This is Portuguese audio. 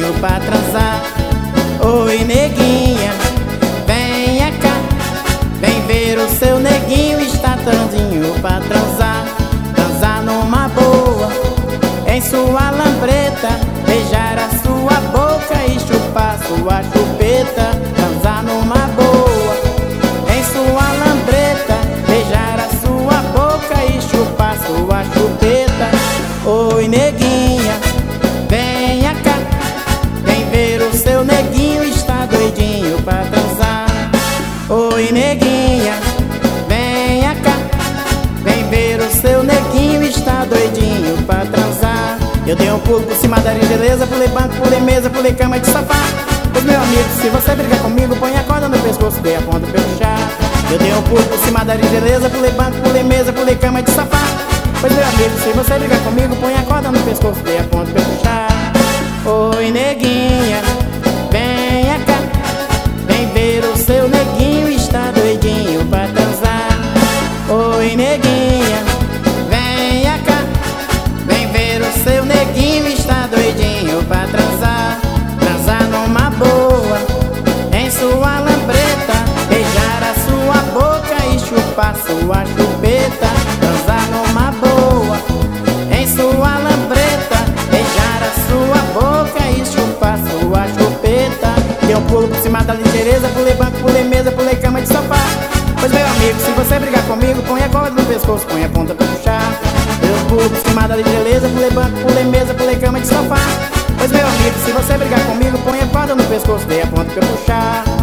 doidinho pra transar. Oi, neguinha, venha cá, vem ver o seu neguinho está tandinho pra transar. Transar numa boa, em sua lambreta, beijar a sua boca e chupar sua chupeta. Transar numa boa, em sua lambreta, beijar a sua boca e chupar sua chupeta. Oi, neguinha, venha cá, vem ver o seu neguinho está doidinho pra transar. Oi, neguinha, venha cá, vem ver o seu neguinho está doidinho pra transar. Eu dei um pulo por cima da gentileza, pulei banco, pulei mesa, pulei cama de sofá. Pois meu amigo, se você brigar comigo, põe a corda no pescoço, dei a ponta pra puxar. Eu dei um pulo por cima da gentileza, pulei banco, pulei mesa, pulei cama de sofá. Pois meu amigo, se você brigar comigo, põe a corda no pescoço, dei a ponta pra puxar. Oi, neguinha, venha cá, vem ver o seu neguinho está doidinho pra transar. Oi, neguinha, venha cá, vem ver o seu neguinho está doidinho pra transar. Transar numa boa, em sua lambreta, beijar a sua boca e chupar sua chupeta. Transar numa boa, em sua lambreta, beijar a sua boca e chupar sua chupeta. Dei um pulo por cima da ligeireza, pulei banco, pulei mesa, pulei cama de sofá. Pois meu amigo, se você brigar comigo, põe a corda no pescoço, põe a ponta pra puxar. Dei um pulo por cima da ligeireza, pulei banco, pulei mesa, pulei cama de sofá. Pois meu amigo, se você brigar comigo, põe a corda no pescoço, dei a ponta pra puxar.